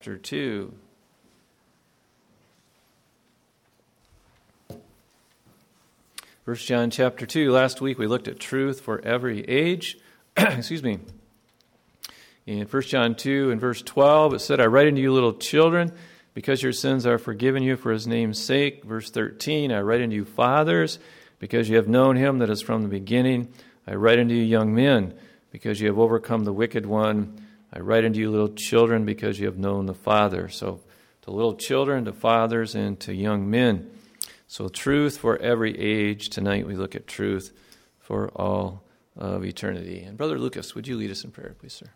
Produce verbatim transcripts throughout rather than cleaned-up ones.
chapter two. First John chapter two. Last week we looked at truth for every age. Excuse me. In First John two and verse twelve, it said, I write unto you, little children, because your sins are forgiven you for his name's sake. Verse thirteen, I write unto you, fathers, because you have known him that is from the beginning. I write unto you, young men, because you have overcome the wicked one. I write unto you, little children, because you have known the Father. So to little children, to fathers, and to young men. So truth for every age. Tonight we look at truth for all of eternity. And Brother Lucas, would you lead us in prayer, please, sir?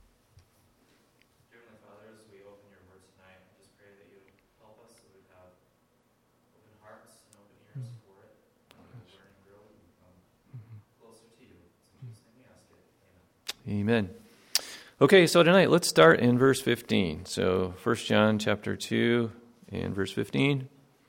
Heavenly Father, as we open your word tonight, I just pray that you help us so we have open hearts and open ears for it. And we learn and grow and become closer to you. In Jesus' name we ask it. Amen. Amen. Okay, so tonight let's start in verse fifteen. So First John chapter two and verse fifteen.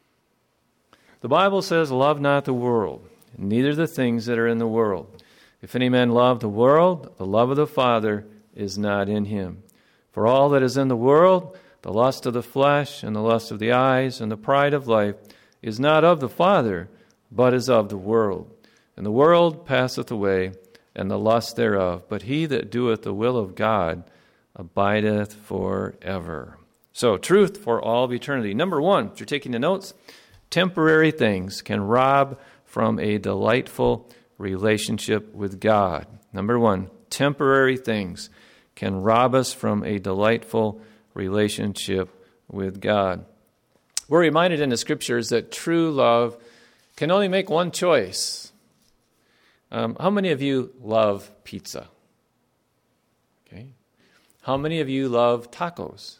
The Bible says, love not the world, neither the things that are in the world. If any man love the world, the love of the Father is not in him. For all that is in the world, the lust of the flesh, and the lust of the eyes, and the pride of life, is not of the Father, but is of the world. And the world passeth away, and the lust thereof. But he that doeth the will of God abideth forever. So, truth for all of eternity. Number one, if you're taking the notes, temporary things can rob from a delightful relationship with God. Number one, temporary things can rob us from a delightful relationship with God. We're reminded in the Scriptures that true love can only make one choice. Um, how many of you love pizza? Okay. How many of you love tacos?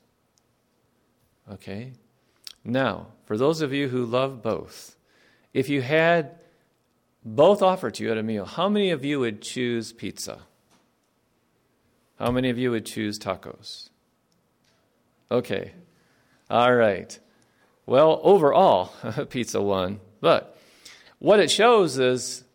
Okay. Now, for those of you who love both, if you had both offered to you at a meal, how many of you would choose pizza? How many of you would choose tacos? Okay. All right. Well, overall, pizza won. But what it shows is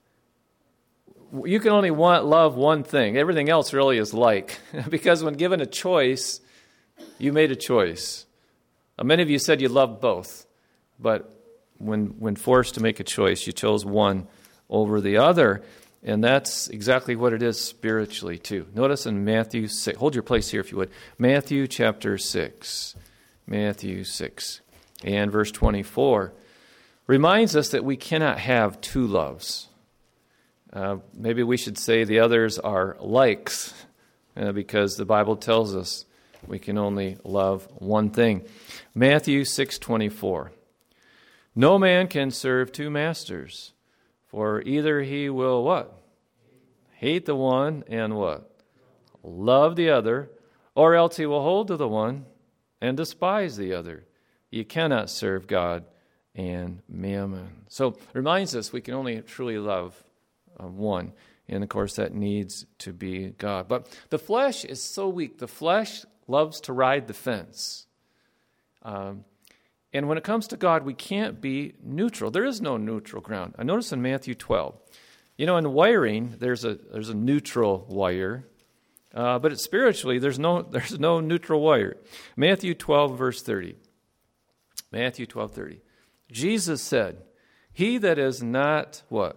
you can only want love one thing. Everything else really is like. Because when given a choice, you made a choice. Many of you said you loved both, but when when forced to make a choice, you chose one over the other, and that's exactly what it is spiritually too. Notice in Matthew six, hold your place here if you would, Matthew chapter six, Matthew six, and verse twenty-four, reminds us that we cannot have two loves. Uh, maybe we should say the others are likes, uh, because the Bible tells us we can only love one thing. Matthew six twenty-four. No man can serve two masters, for either he will what? Hate the one and what? Love the other, or else he will hold to the one and despise the other. You cannot serve God and mammon. So it reminds us we can only truly love uh, one. And of course that needs to be God. But the flesh is so weak. The flesh loves to ride the fence. Um, and when it comes to God, we can't be neutral. There is no neutral ground. I notice in Matthew twelve, you know, in wiring, there's a there's a neutral wire, uh, but it's spiritually there's no there's no neutral wire. Matthew twelve verse thirty. Matthew twelve thirty. Jesus said, "He that is not what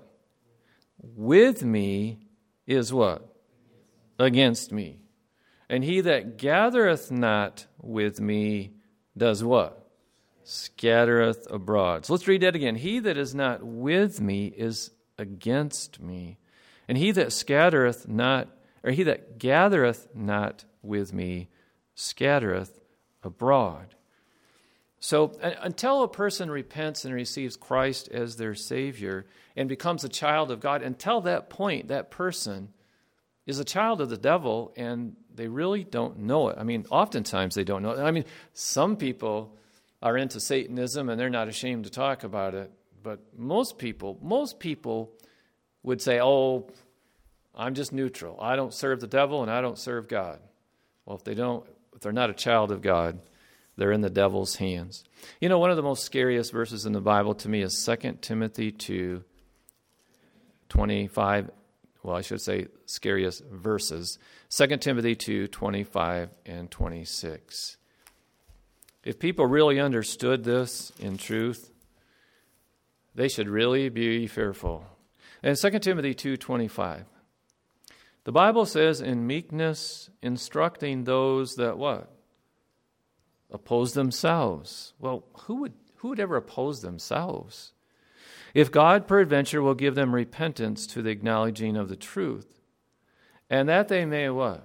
with me is what against me." And he that gathereth not with me does what? Scattereth abroad. So let's read that again. He that is not with me is against me. And he that scattereth not, or he that gathereth not with me scattereth abroad. So until a person repents and receives Christ as their Savior and becomes a child of God, until that point, that person is a child of the devil, and they really don't know it. I mean, oftentimes they don't know it. I mean, some people are into Satanism, and they're not ashamed to talk about it. But most people, most people would say, oh, I'm just neutral. I don't serve the devil, and I don't serve God. Well, if they don't, if they're not a child of God, they're in the devil's hands. You know, one of the most scariest verses in the Bible to me is Second Timothy two, twenty-five. Well, I should say scariest verses. Second Timothy two, twenty-five and twenty-six. If people really understood this in truth, they should really be fearful. And Second Timothy two twenty-five, the Bible says, in meekness, instructing those that what? Oppose themselves. Well, who would who would ever oppose themselves? If God peradventure will give them repentance to the acknowledging of the truth, and that they may what?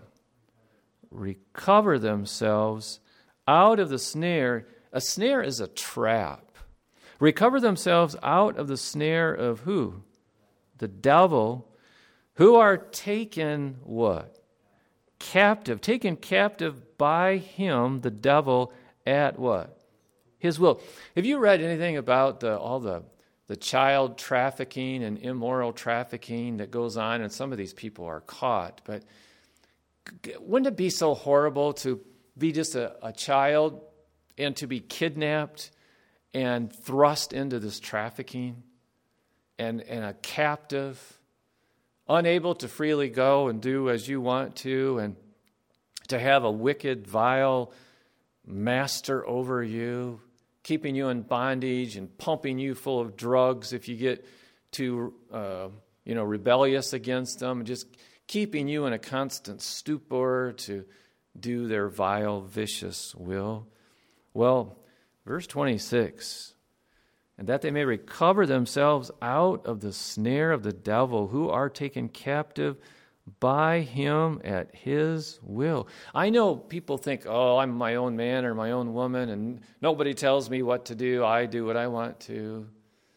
Recover themselves out of the snare. A snare is a trap. Recover themselves out of the snare of who? The devil, who are taken what? Captive. Taken captive by him, the devil, at what? His will. Have you read anything about the, all the, the child trafficking and immoral trafficking that goes on? And some of these people are caught. But wouldn't it be so horrible to be just a, a child and to be kidnapped and thrust into this trafficking and, and a captive, unable to freely go and do as you want to, and to have a wicked, vile master over you, keeping you in bondage and pumping you full of drugs if you get too, uh, you know, rebellious against them, and just keeping you in a constant stupor to do their vile, vicious will. Well, verse twenty-six, and that they may recover themselves out of the snare of the devil, who are taken captive by him at his will. I know people think, oh, I'm my own man or my own woman, and nobody tells me what to do. I do what I want to.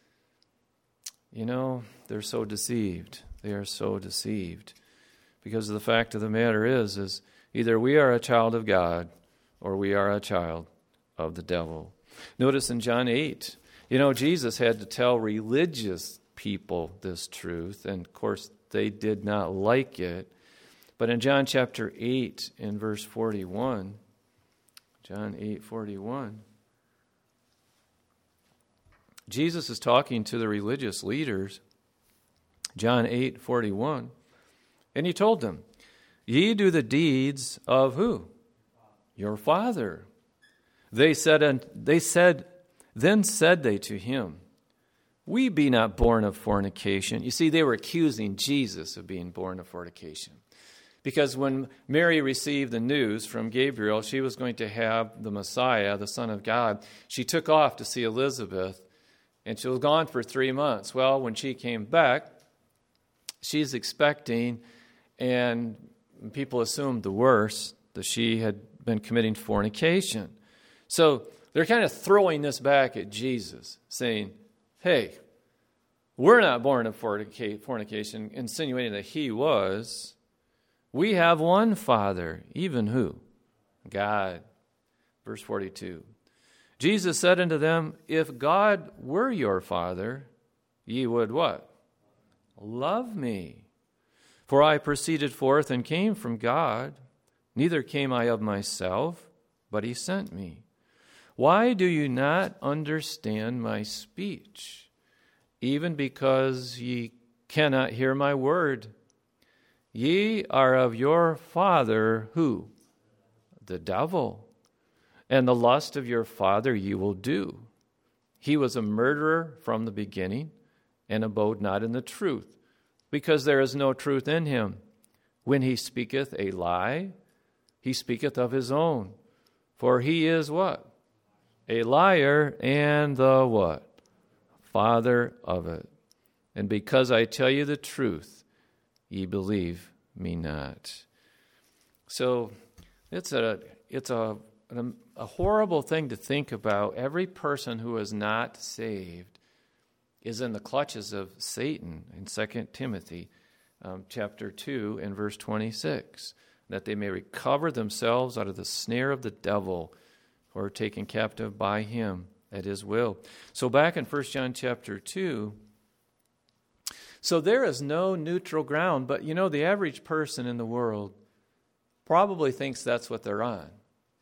You know, they're so deceived. They are so deceived. Because the fact of the matter is, is either we are a child of God or we are a child of the devil. Notice in John eight, you know, Jesus had to tell religious people this truth, and of course they did not like it. But in John chapter eight, in verse forty-one, John eight forty-one, Jesus is talking to the religious leaders, John eight forty-one, and he told them, ye do the deeds of who? Your father. They said, and they said, then said they to him, we be not born of fornication. You see, they were accusing Jesus of being born of fornication. Because when Mary received the news from Gabriel, she was going to have the Messiah, the Son of God, she took off to see Elizabeth, and she was gone for three months. Well, when she came back, she's expecting, and people assumed the worst, that she had been committing fornication. So they're kind of throwing this back at Jesus, saying, hey, we're not born of fornication, insinuating that he was. We have one Father, even who? God. Verse forty-two. Jesus said unto them, if God were your Father, ye would what? Love me. For I proceeded forth and came from God. Neither came I of myself, but he sent me. Why do you not understand my speech? Even because ye cannot hear my word. Ye are of your father, who? The devil. And the lust of your father ye will do. He was a murderer from the beginning, and abode not in the truth, because there is no truth in him. When he speaketh a lie, he speaketh of his own. For he is what? A liar, and the what? Father of it. And because I tell you the truth, ye believe me not. So it's a it's a, a, a horrible thing to think about. Every person who is not saved is in the clutches of Satan in Second Timothy um, chapter two and verse twenty-six, that they may recover themselves out of the snare of the devil, who are taken captive by him at his will. So back in First John chapter two, so there is no neutral ground, but you know, the average person in the world probably thinks that's what they're on.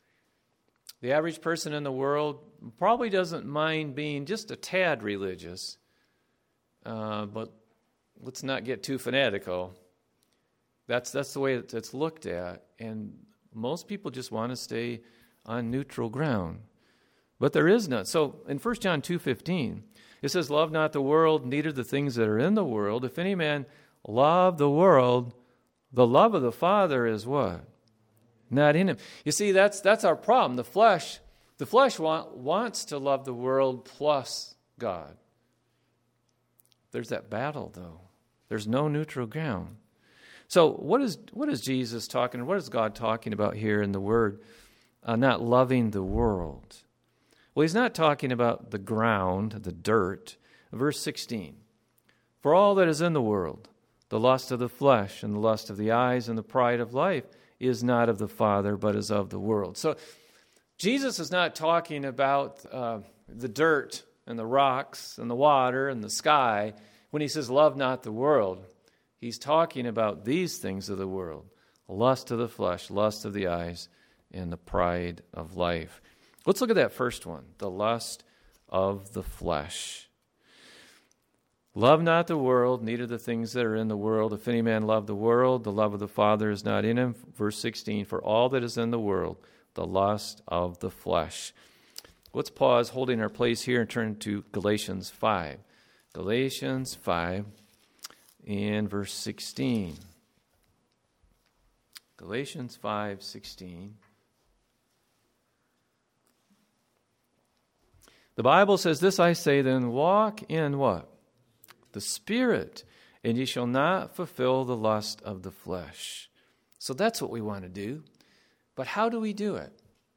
The average person in the world probably doesn't mind being just a tad religious, uh, but let's not get too fanatical. That's that's the way it's looked at, and most people just want to stay on neutral ground. but there is none. So in First John two fifteen, it says, love not the world, neither the things that are in the world. If any man love the world, the love of the Father is what? Not in him. You see, that's that's our problem. The flesh, the flesh want, wants to love the world plus God. There's that battle, though. There's no neutral ground. So what is what is Jesus talking, what is God talking about here in the Word? Uh, not loving the world. Well, he's not talking about the ground, the dirt. Verse sixteen, for all that is in the world, the lust of the flesh and the lust of the eyes and the pride of life is not of the Father, but is of the world. So Jesus is not talking about uh, the dirt and the rocks and the water and the sky. When he says, love not the world, he's talking about these things of the world, lust of the flesh, lust of the eyes, and the pride of life. Let's look at that first one, the lust of the flesh. Love not the world, neither the things that are in the world. If any man love the world, the love of the Father is not in him. Verse sixteen, for all that is in the world, the lust of the flesh. Let's pause, holding our place here, and turn to Galatians five. Galatians five and verse sixteen. Galatians five sixteen. The Bible says, this I say then, walk in what? The Spirit, and ye shall not fulfill the lust of the flesh. So that's what we want to do. But how do we do it?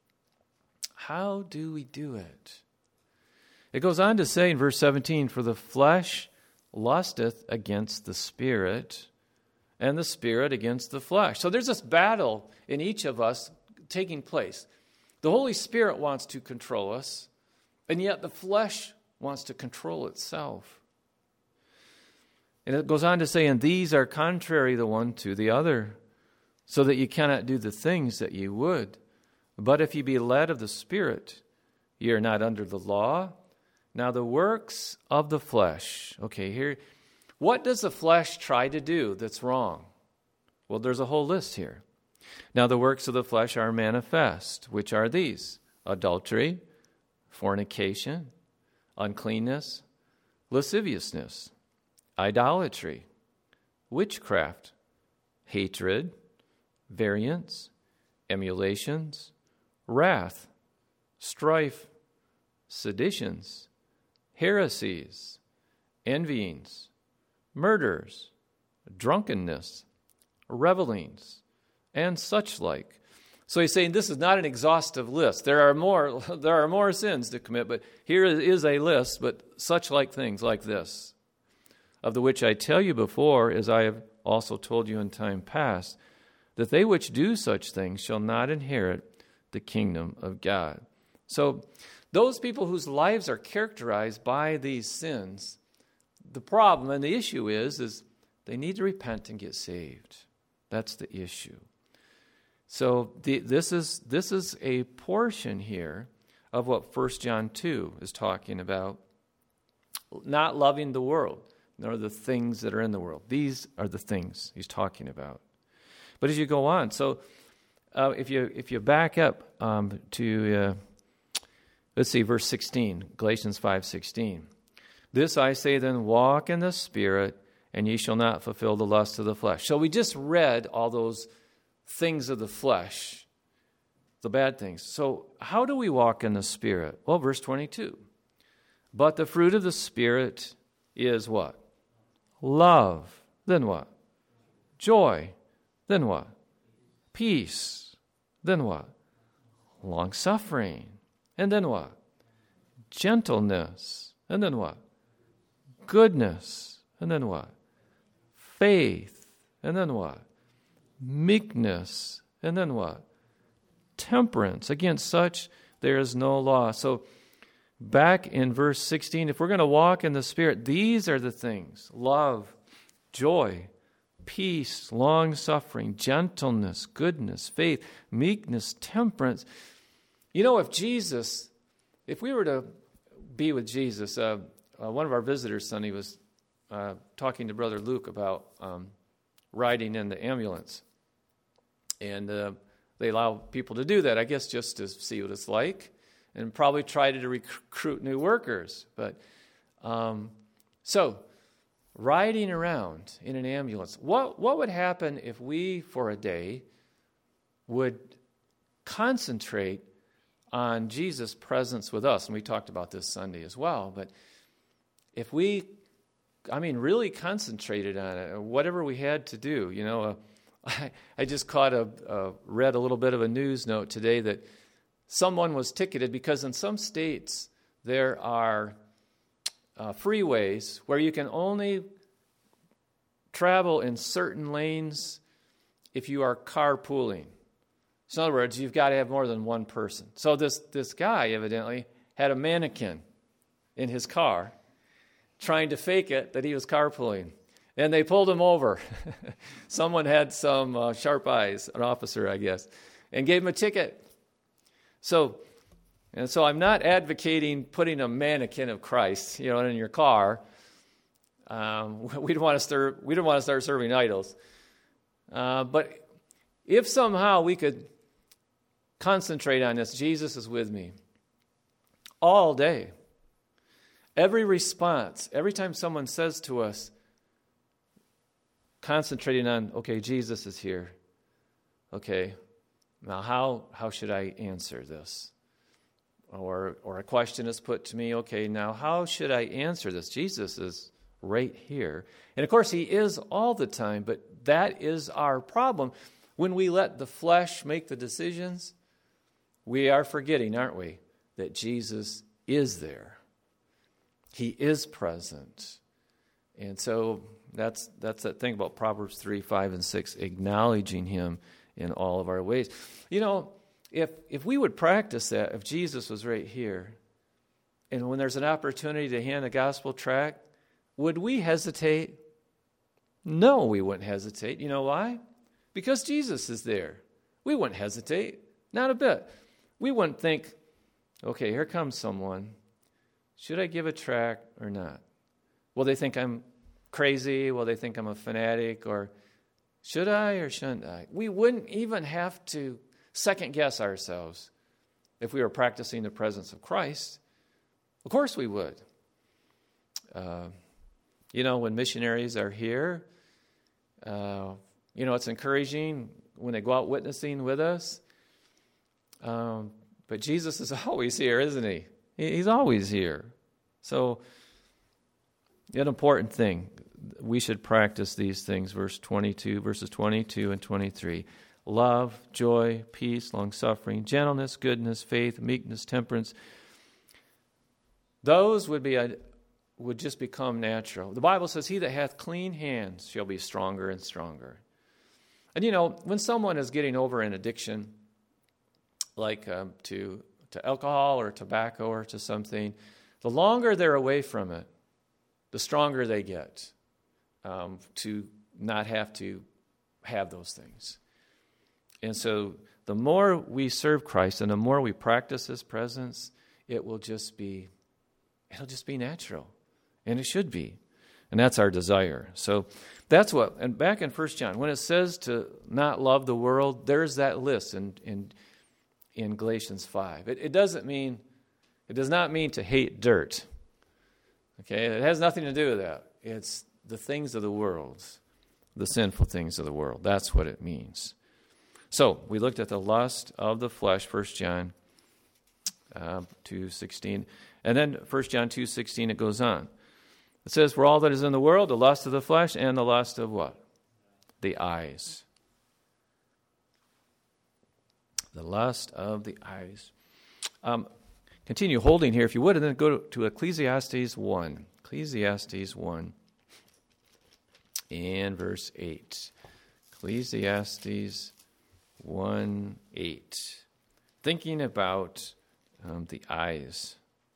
How do we do it? It goes on to say in verse seventeen, for the flesh lusteth against the Spirit, and the Spirit against the flesh. So there's this battle in each of us taking place. The Holy Spirit wants to control us, and yet the flesh wants to control itself. And it goes on to say, and these are contrary the one to the other, so that you cannot do the things that ye would. But if ye be led of the Spirit, ye are not under the law. Now the works of the flesh. Okay, here, what does the flesh try to do that's wrong? Well, there's a whole list here. Now the works of the flesh are manifest, which are these: adultery, fornication, uncleanness, lasciviousness, idolatry, witchcraft, hatred, variance, emulations, wrath, strife, seditions, heresies, envyings, murders, drunkenness, revelings, and such like. So he's saying this is not an exhaustive list. There are more, there are more sins to commit, but here is a list, but such like things like this, of the which I tell you before, as I have also told you in time past, that they which do such things shall not inherit the kingdom of God. So those people whose lives are characterized by these sins, the problem and the issue is, is they need to repent and get saved. That's the issue. So the, this is this is a portion here of what First John two is talking about. Not loving the world, nor the things that are in the world. These are the things he's talking about. But as you go on, so uh, if you if you back up um, to uh, let's see, verse sixteen, Galatians five sixteen. This I say then, walk in the Spirit, and ye shall not fulfill the lust of the flesh. So we just read all those things of the flesh, the bad things. So how do we walk in the Spirit? Well, verse twenty-two. But the fruit of the Spirit is what? Love. Then what? Joy. Then what? Peace. Then what? Long-suffering. And then what? Gentleness. And then what? Goodness. And then what? Faith. And then what? Meekness. And then what? Temperance. Against such there is no law. So back in verse sixteen, if we're going to walk in the Spirit, these are the things: love, joy, peace, long-suffering, gentleness, goodness, faith, meekness, temperance. You know, if Jesus, if we were to be with Jesus, uh, uh, one of our visitors, Sonny, was uh, talking to Brother Luke about um, riding in the ambulance. And uh, they allow people to do that, I guess, just to see what it's like. and probably try to recruit new workers. But um, so riding around in an ambulance, what what would happen if we, for a day, would concentrate on Jesus' presence with us? And we talked about this Sunday as well. But if we, I mean, really concentrated on it, whatever we had to do, you know, uh, I, I just caught a, uh, read a little bit of a news note today that someone was ticketed because in some states there are uh, freeways where you can only travel in certain lanes if you are carpooling. So in other words, you've got to have more than one person. So this, this guy evidently had a mannequin in his car trying to fake it that he was carpooling. And they pulled him over. Someone had some uh, sharp eyes, an officer, I guess, and gave him a ticket. So, and so I'm not advocating putting a mannequin of Christ, you know, in your car. Um, we don't want to start. We don't want to start serving idols. Uh, but if somehow we could concentrate on this, Jesus is with me all day. Every response, every time someone says to us, concentrating on, okay, Jesus is here. Okay, now how how should I answer this? Or or a question is put to me, okay, now how should I answer this? Jesus is right here. And of course, he is all the time, but that is our problem. When we let the flesh make the decisions, we are forgetting, aren't we, that Jesus is there. He is present. And so that's that's that thing about Proverbs three, five, and six, acknowledging him in all of our ways. You know, if if we would practice that, if Jesus was right here, and when there's an opportunity to hand a gospel tract, would we hesitate? No, we wouldn't hesitate. You know why? Because Jesus is there. We wouldn't hesitate, not a bit. We wouldn't think, okay, here comes someone. Should I give a tract or not? Will they think I'm crazy? Will they think I'm a fanatic? Or should I or shouldn't I? We wouldn't even have to second guess ourselves if we were practicing the presence of Christ. Of course we would. Uh, you know, when missionaries are here, uh, you know, it's encouraging when they go out witnessing with us. Um, but Jesus is always here, isn't he? He's always here. So, an important thing, we should practice these things. Verse twenty-two, verses twenty-two and twenty-three. Love, joy, peace, long-suffering, gentleness, goodness, faith, meekness, temperance. Those would be a, would just become natural. The Bible says, he that hath clean hands shall be stronger and stronger. And you know, when someone is getting over an addiction, like um, to to alcohol or tobacco or to something, the longer they're away from it, the stronger they get um, to not have to have those things. And so the more we serve Christ and the more we practice his presence, it will just be, it'll just be natural. And it should be. And that's our desire. So that's what, and back in First John, when it says to not love the world, there's that list in in, in Galatians five. It, it doesn't mean, it does not mean to hate dirt. Okay, it has nothing to do with that. It's the things of the world, the sinful things of the world. That's what it means. So we looked at the lust of the flesh, First John uh, two sixteen. And then First John two sixteen, it goes on. It says, for all that is in the world, the lust of the flesh and the lust of what? The eyes. The lust of the eyes. Um, continue holding here, if you would, and then go to, to Ecclesiastes one. Ecclesiastes one and verse eight. Ecclesiastes one eight. Thinking about um, the eyes.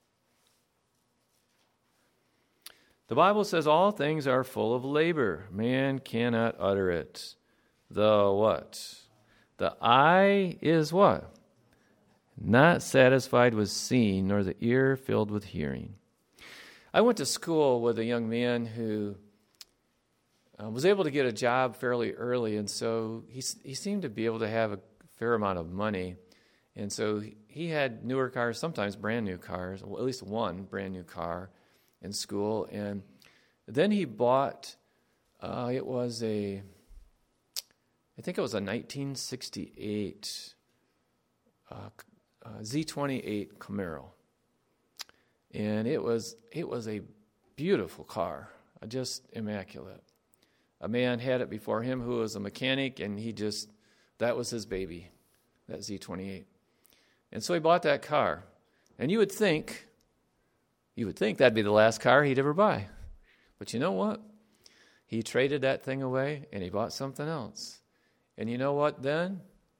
The Bible says all things are full of labor. Man cannot utter it. The what? The eye is what? Not satisfied with seeing, nor the ear filled with hearing. I went to school with a young man who uh, was able to get a job fairly early, and so he he seemed to be able to have a fair amount of money. And so he had newer cars, sometimes brand new cars, well, at least one brand new car in school. And then he bought, uh, it was a, I think it was a nineteen sixty-eight uh, uh, Z twenty-eight Camaro. And it was it was a beautiful car, just immaculate. A man had it before him who was a mechanic, and he just, that was his baby, that Z twenty-eight. And so he bought that car. And you would think, you would think that'd be the last car he'd ever buy. But you know what? He traded that thing away, and he bought something else. And you know what then?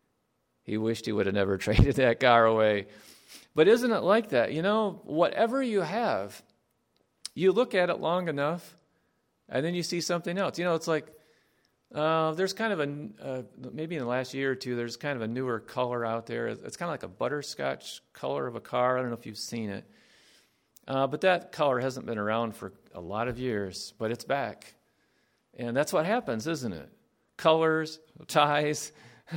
He wished he would have never traded that car away. But isn't it like that? You know, whatever you have, you look at it long enough, and then you see something else. You know, it's like, uh, there's kind of a, uh, maybe in the last year or two, there's kind of a newer color out there. It's kind of like a butterscotch color of a car. I don't know if you've seen it. Uh, but that color hasn't been around for a lot of years, but it's back. And that's what happens, isn't it? Colors, ties,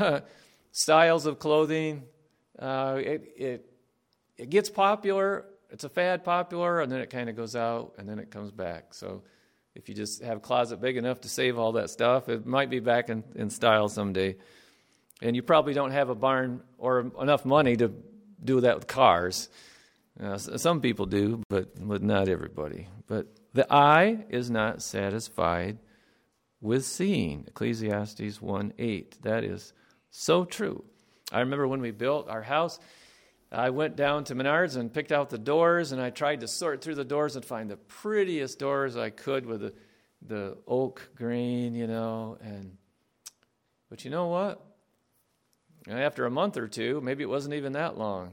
styles of clothing. Uh, it, it it gets popular. It's a fad popular, and then it kind of goes out, and then it comes back. So if you just have a closet big enough to save all that stuff, it might be back in, in style someday. And you probably don't have a barn or enough money to do that with cars. Uh, some people do, but, but not everybody. But the eye is not satisfied with seeing. Ecclesiastes one eight. That is so true. I remember when we built our house, I went down to Menards and picked out the doors, and I tried to sort through the doors and find the prettiest doors I could with the, the oak grain, you know. And but you know what? After a month or two, maybe it wasn't even that long,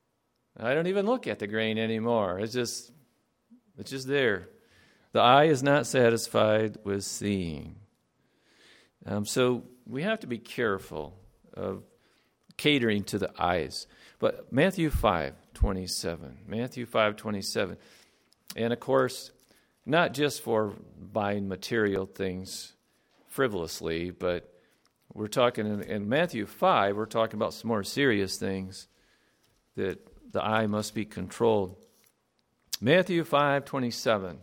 I don't even look at the grain anymore. It's just, it's just there. The eye is not satisfied with seeing. Um, so we have to be careful of catering to the eyes. But Matthew five twenty-seven, Matthew five twenty-seven, and of course, not just for buying material things frivolously, but we're talking in, in Matthew five, we're talking about some more serious things that the eye must be controlled. Matthew five twenty-seven.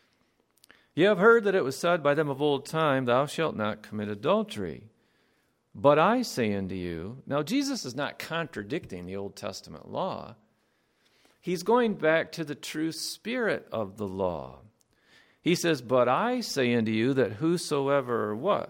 You have heard that it was said by them of old time, thou shalt not commit adultery. But I say unto you, now Jesus is not contradicting the Old Testament law. He's going back to the true spirit of the law. He says, but I say unto you that whosoever, what?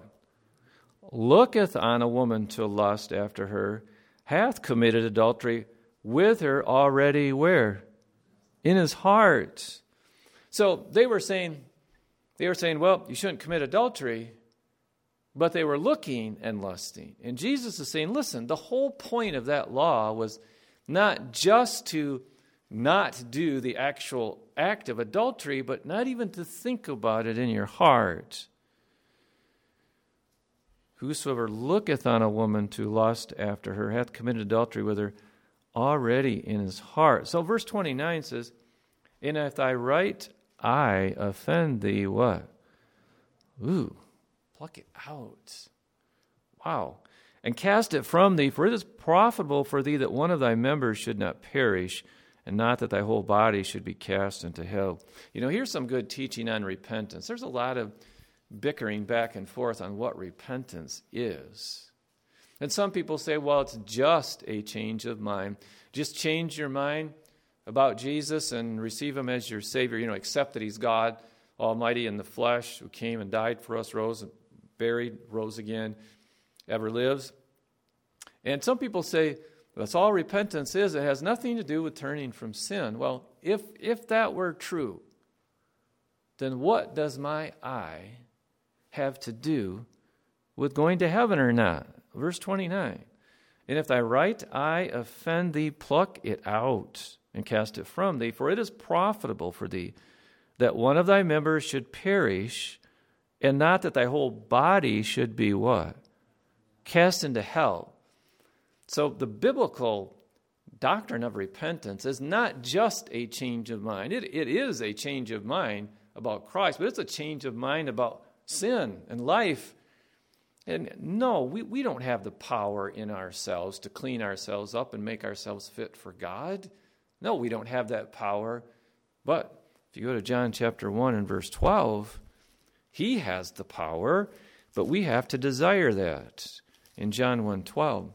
Looketh on a woman to lust after her, hath committed adultery with her already where? In his heart. So they were saying, they were saying, well, you shouldn't commit adultery, but they were looking and lusting. And Jesus is saying, listen, the whole point of that law was not just to not do the actual act of adultery, but not even to think about it in your heart. Whosoever looketh on a woman to lust after her hath committed adultery with her already in his heart. So verse twenty-nine says, and if thy right eye offend thee, what? Ooh, pluck it out. Wow. And cast it from thee, for it is profitable for thee that one of thy members should not perish, and not that thy whole body should be cast into hell. You know, here's some good teaching on repentance. There's a lot of bickering back and forth on what repentance is. And some people say, well, it's just a change of mind. Just change your mind about Jesus and receive him as your Savior. You know, accept that he's God Almighty in the flesh, who came and died for us, rose and buried, rose again, ever lives. And some people say, that's all repentance is. It has nothing to do with turning from sin. Well, if if that were true, then what does my eye have to do with going to heaven or not? Verse twenty-nine. And if thy right eye offend thee, pluck it out and cast it from thee, for it is profitable for thee that one of thy members should perish, and not that thy whole body should be what? Cast into hell. So the biblical doctrine of repentance is not just a change of mind. It, it is a change of mind about Christ, but it's a change of mind about sin and life. And no, we, we don't have the power in ourselves to clean ourselves up and make ourselves fit for God. No, we don't have that power. But if you go to John chapter one and verse twelve, he has the power, but we have to desire that. In John one twelve,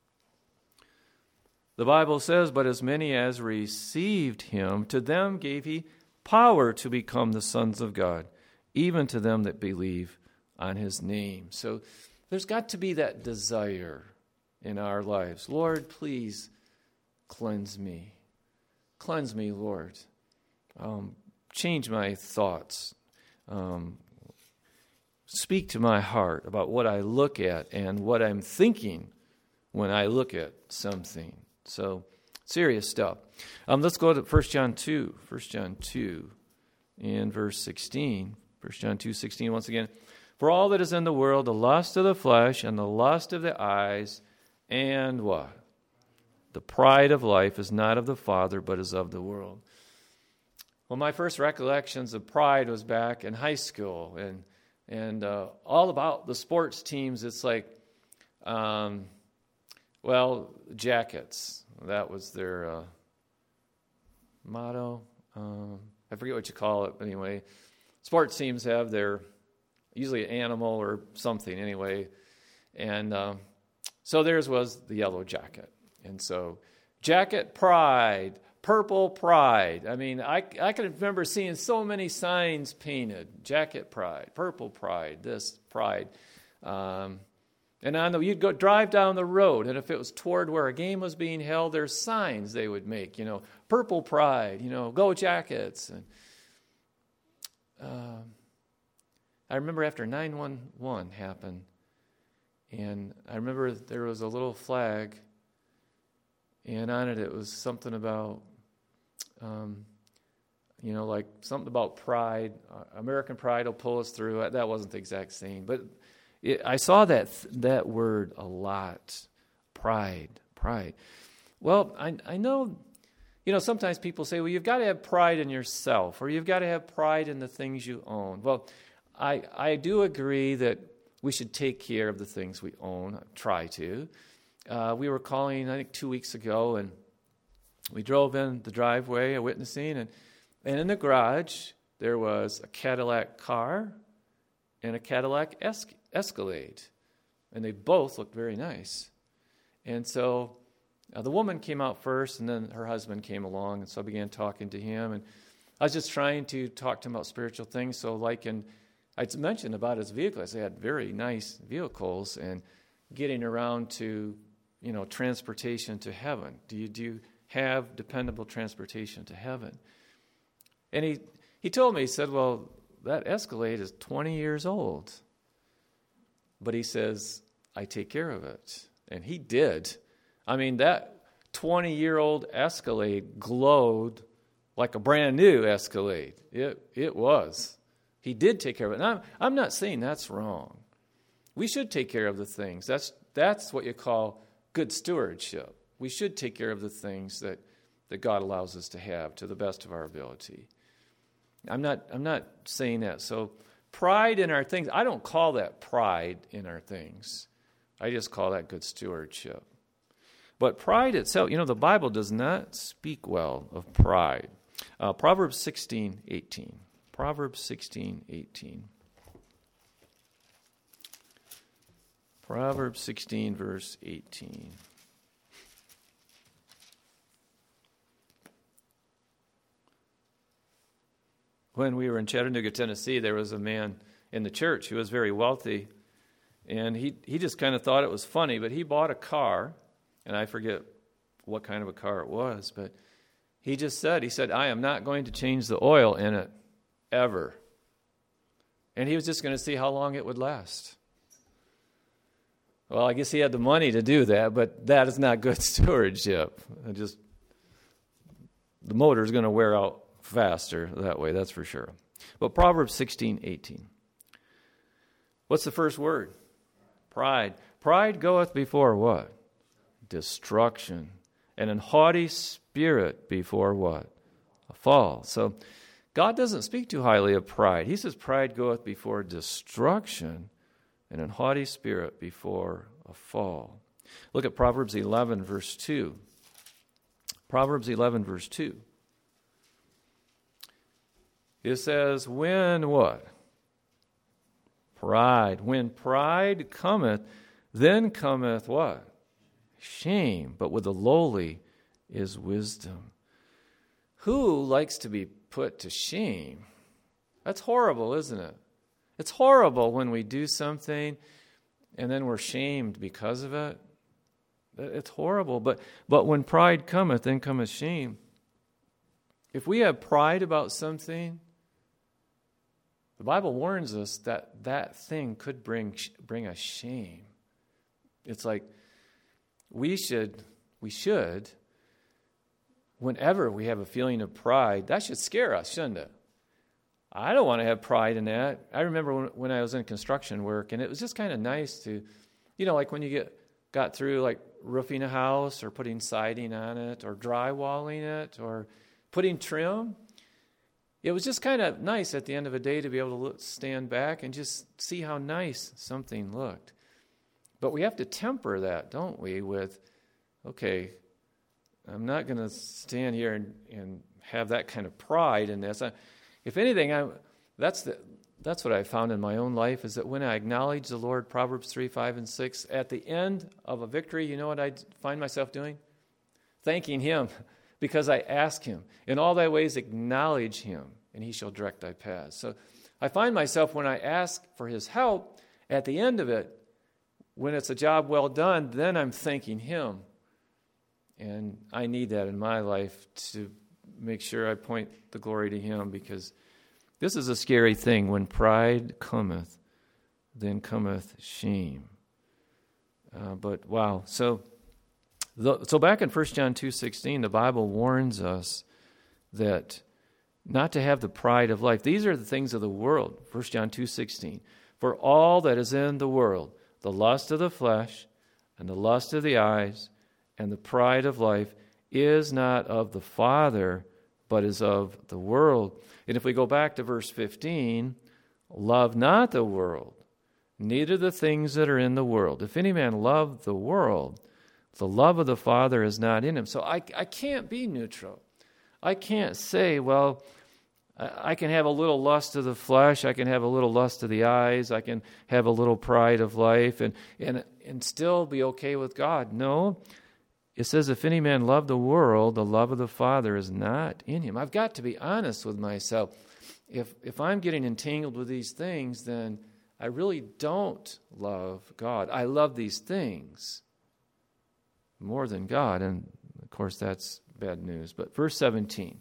the Bible says, "But as many as received him, to them gave he power to become the sons of God, even to them that believe on his name." So there's got to be that desire in our lives. Lord, please cleanse me. Cleanse me, Lord. Um, change my thoughts. Um, speak to my heart about what I look at and what I'm thinking when I look at something. So, serious stuff. Um, let's go to First John two. First John two in verse sixteen. First John two sixteen once again. "For all that is in the world, the lust of the flesh and the lust of the eyes, and what? The pride of life is not of the Father, but is of the world." Well, my first recollections of pride was back in high school, and and uh, all about the sports teams. It's like, um, well, jackets. That was their uh, motto. Um, I forget what you call it, but anyway, sports teams have their usually an animal or something anyway. And um, so theirs was the yellow jacket. And so jacket pride, purple pride. I mean, I, I can remember seeing so many signs painted. Jacket pride, purple pride, this pride. Um, and on the, you'd go drive down the road, and if it was toward where a game was being held, there's signs they would make, you know, purple pride, you know, go Jackets. And um, I remember after nine one one happened, and I remember there was a little flag, and on it it was something about, um, you know, like something about pride. Uh, American pride will pull us through. That wasn't the exact same, but it, I saw that that word a lot. Pride, pride. Well, I I know. You know, sometimes people say, well, you've got to have pride in yourself, or you've got to have pride in the things you own. Well, I I do agree that we should take care of the things we own, try to. Uh, we were calling, I think, two weeks ago, and we drove in the driveway, a witnessing, and, and in the garage, there was a Cadillac car and a Cadillac es- Escalade, and they both looked very nice. And so Uh, the woman came out first, and then her husband came along, and so I began talking to him. And I was just trying to talk to him about spiritual things. So like in, I mentioned about his vehicles. They had very nice vehicles, and getting around to, you know, transportation to heaven. Do you, do you have dependable transportation to heaven? And he, he told me, he said, well, that Escalade is twenty years old. But he says, I take care of it. And he did. I mean, that twenty-year-old Escalade glowed like a brand new Escalade. It it was. He did take care of it. And I'm, I'm not saying that's wrong. We should take care of the things. That's that's what you call good stewardship. We should take care of the things that, that God allows us to have to the best of our ability. I'm not I'm not saying that. So pride in our things, I don't call that pride in our things. I just call that good stewardship. But pride itself, you know, the Bible does not speak well of pride. Uh, Proverbs sixteen eighteen. Proverbs sixteen eighteen. Proverbs sixteen, verse eighteen. When we were in Chattanooga, Tennessee, there was a man in the church who was very wealthy, and he, he just kind of thought it was funny, but he bought a car. And I forget what kind of a car it was, but he just said, he said, I am not going to change the oil in it ever. And he was just going to see how long it would last. Well, I guess he had the money to do that, but that is not good stewardship. It just, the motor is going to wear out faster that way, that's for sure. But Proverbs sixteen eighteen. What's the first word? Pride. Pride goeth before what? Destruction, and an haughty spirit before what? A fall. So God doesn't speak too highly of pride. He says pride goeth before destruction, and an haughty spirit before a fall. Look at Proverbs eleven, verse two. Proverbs eleven, verse two. It says, when what? Pride. When pride cometh, then cometh what? Shame. But with the lowly is wisdom. Who likes to be put to shame? That's horrible, isn't it? It's horrible when we do something and then we're shamed because of it. It's horrible. But but when pride cometh, then cometh shame. If we have pride about something, the Bible warns us that that thing could bring bring us shame. It's like we should we should, whenever we have a feeling of pride, that should scare us, shouldn't it? I don't want to have pride in that. I remember when, when I was in construction work, and it was just kind of nice to, you know, like when you get got through like roofing a house or putting siding on it or drywalling it or putting trim. It was just kind of nice at the end of a day to be able to look, stand back and just see how nice something looked. But we have to temper that, don't we, with, okay, I'm not going to stand here and, and have that kind of pride in this. I, if anything, I, that's the, that's what I found in my own life, is that when I acknowledge the Lord, Proverbs three, five, and six, at the end of a victory, you know what I find myself doing? Thanking Him, because I ask Him. In all thy ways acknowledge Him, and He shall direct thy paths. So I find myself, when I ask for His help, at the end of it, when it's a job well done, then I'm thanking Him. And I need that in my life to make sure I point the glory to Him, because this is a scary thing. When pride cometh, then cometh shame. Uh, but wow. So, the, so back in First John two sixteen, the Bible warns us that not to have the pride of life. These are the things of the world. First John two sixteen. For all that is in the world, the lust of the flesh and the lust of the eyes and the pride of life, is not of the Father, but is of the world. And if we go back to verse fifteen, love not the world, neither the things that are in the world. If any man love the world, the love of the Father is not in him. So I, I can't be neutral. I can't say, well, I, I can have a little lust of the flesh, I can have a little lust of the eyes, I can have a little pride of life, and and, and still be okay with God. No. It says, if any man love the world, the love of the Father is not in him. I've got to be honest with myself. If if I'm getting entangled with these things, then I really don't love God. I love these things more than God. And, of course, that's bad news. But verse seventeen.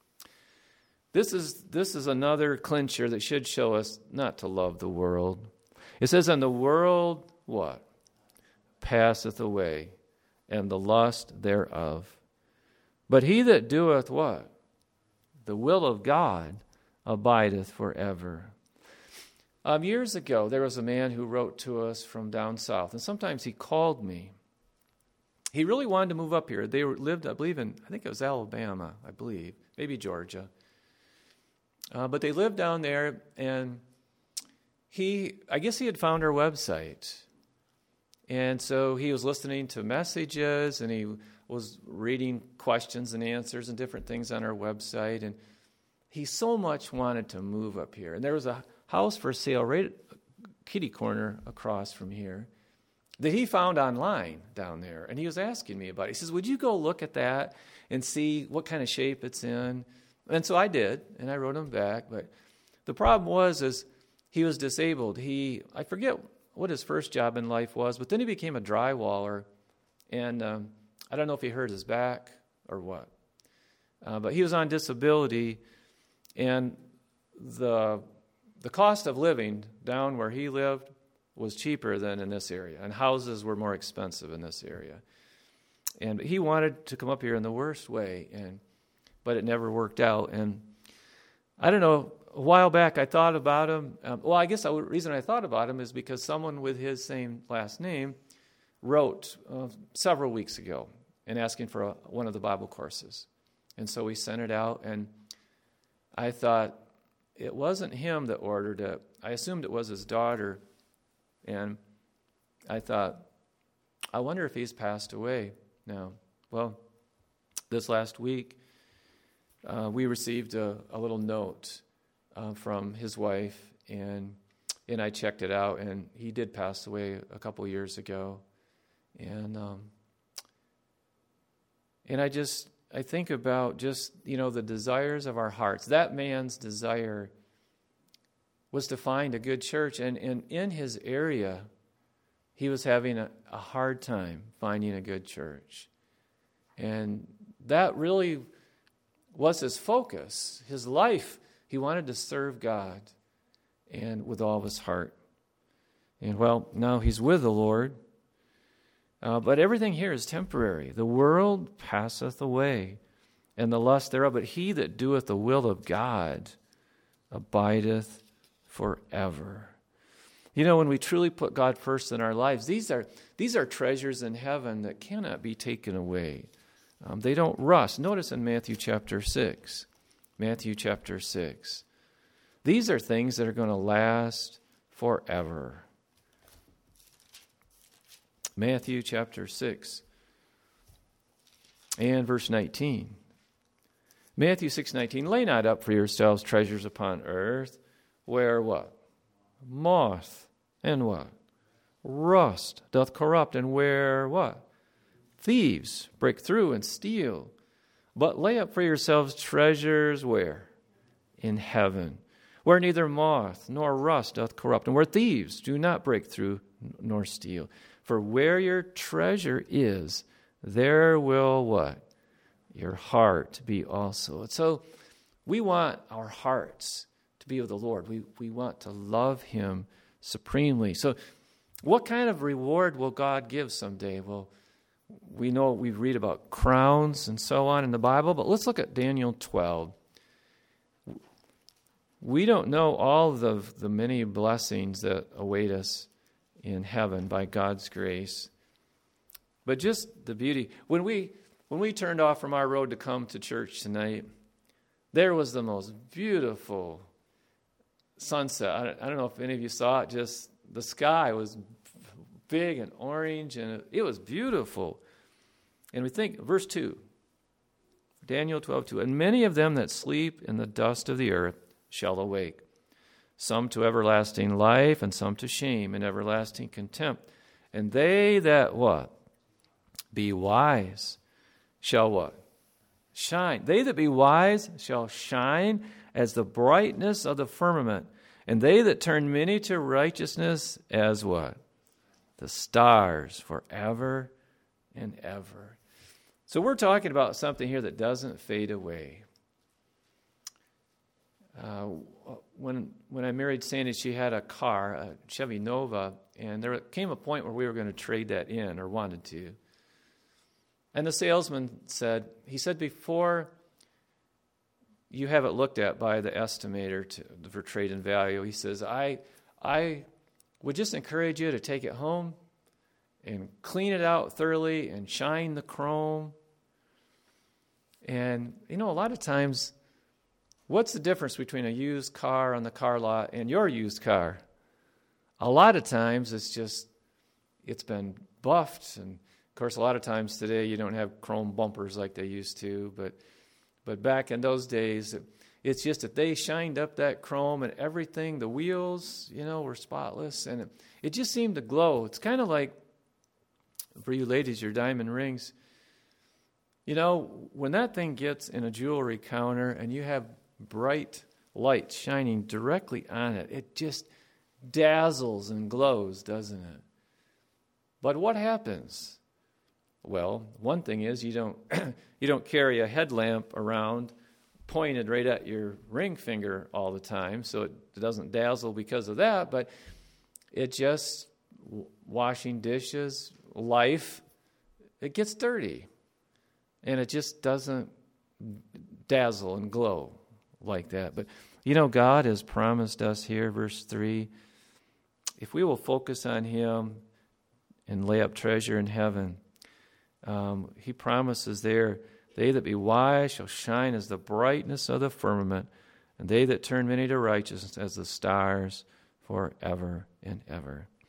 This is, this is another clincher that should show us not to love the world. It says, and the world, what? Passeth away, and the lust thereof. But he that doeth what? The will of God abideth forever. Um, years ago, there was a man who wrote to us from down south, and sometimes he called me. He really wanted to move up here. They lived, I believe, in, I think it was Alabama, I believe, maybe Georgia. Uh, but they lived down there, and he, I guess he had found our website. And so he was listening to messages, and he was reading questions and answers and different things on our website. And he so much wanted to move up here. And there was a house for sale right kitty corner across from here that he found online down there. And he was asking me about it. He says, would you go look at that and see what kind of shape it's in? And so I did, and I wrote him back. But the problem was is he was disabled. He, I forget what his first job in life was, but then he became a drywaller, and um, I don't know if he hurt his back or what. Uh, but he was on disability, and the the cost of living down where he lived was cheaper than in this area, and houses were more expensive in this area. And he wanted to come up here in the worst way, and but it never worked out. And I don't know, a while back I thought about him. Um, well, I guess the reason I thought about him is because someone with his same last name wrote uh, several weeks ago and asking for a, one of the Bible courses. And so we sent it out, and I thought it wasn't him that ordered it. I assumed it was his daughter And I thought, I wonder if he's passed away now. Well, this last week, uh, we received a, a little note uh, from his wife, and and I checked it out, and he did pass away a couple years ago. And um, and I just, I think about just, you know, the desires of our hearts. That man's desire was to find a good church, and, and in his area, he was having a, a hard time finding a good church. And that really was his focus. His life, he wanted to serve God and with all of his heart. And well, now he's with the Lord. Uh, but everything here is temporary. The world passeth away, and the lust thereof. But he that doeth the will of God abideth forever. You know, when we truly put God first in our lives, these are these are treasures in heaven that cannot be taken away. Um, they don't rust. Notice in Matthew chapter six. Matthew chapter six. These are things that are going to last forever. Matthew chapter six and verse nineteen. Matthew six nineteen. Lay not up for yourselves treasures upon earth, where what? Moth and what? Rust doth corrupt, and where what? Thieves break through and steal. But lay up for yourselves treasures where? In heaven, where neither moth nor rust doth corrupt, and where thieves do not break through nor steal. For where your treasure is, there will what? Your heart be also. And so we want our hearts to be with the Lord. We we want to love him supremely. So what kind of reward will God give someday? Well, we know we read about crowns and so on in the Bible, but let's look at Daniel twelve. We don't know all of the, the many blessings that await us in heaven by God's grace, but just the beauty. When we when we turned off from our road to come to church tonight, there was the most beautiful sunset. I don't, I don't know if any of you saw it. Just the sky was big and orange, and it, it was beautiful. And we think, verse two, Daniel twelve two, and many of them that sleep in the dust of the earth shall awake, some to everlasting life, and some to shame and everlasting contempt. And they that what? Be wise shall what? Shine. They that be wise shall shine as the brightness of the firmament. And they that turn many to righteousness as what? The stars forever and ever. So we're talking about something here that doesn't fade away. Uh, when when I married Sandy, she had a car, a Chevy Nova, and there came a point where we were going to trade that in, or wanted to. And the salesman said, he said, before you have it looked at by the estimator to, for trade and value, he says, I I would just encourage you to take it home and clean it out thoroughly and shine the chrome. And, you know, a lot of times, what's the difference between a used car on the car lot and your used car? A lot of times it's just, it's been buffed. And, of course, a lot of times today you don't have chrome bumpers like they used to. But but back in those days, it's just that they shined up that chrome and everything, the wheels, you know, were spotless. And it, it just seemed to glow. It's kind of like, for you ladies, your diamond rings. You know, when that thing gets in a jewelry counter and you have bright light shining directly on it, it just dazzles and glows, doesn't it? But what happens? Well, one thing is you don't you don't carry a headlamp around pointed right at your ring finger all the time, so it doesn't dazzle because of that, but it just, washing dishes, life, it gets dirty. And it just doesn't dazzle and glow like that. But, you know, God has promised us here, verse three, if we will focus on him and lay up treasure in heaven, um, he promises there, they that be wise shall shine as the brightness of the firmament, and they that turn many to righteousness as the stars forever and ever.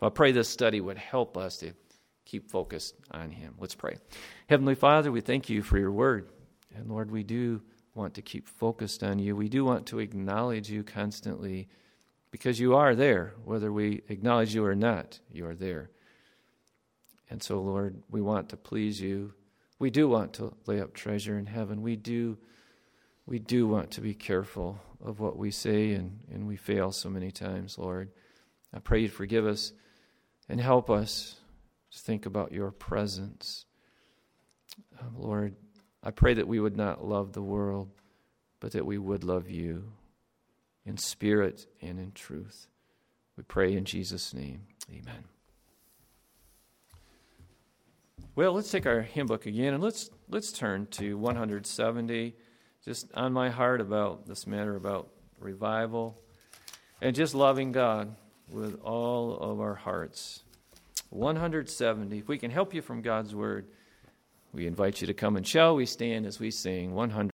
So I pray this study would help us to keep focused on him. Let's pray. Heavenly Father, we thank you for your word. And Lord, we do want to keep focused on you. We do want to acknowledge you constantly because you are there. Whether we acknowledge you or not, you are there. And so, Lord, we want to please you. We do want to lay up treasure in heaven. We do we do want to be careful of what we say, and, and we fail so many times, Lord. I pray you'd forgive us and help us to think about your presence. Um, Lord, I pray that we would not love the world, but that we would love you in spirit and in truth. We pray in Jesus' name. Amen. Well, let's take our hymn book again, and let's let's turn to one seventy. Just on my heart about this matter about revival and just loving God with all of our hearts. one seventy. If we can help you from God's word, we invite you to come, and shall we stand as we sing one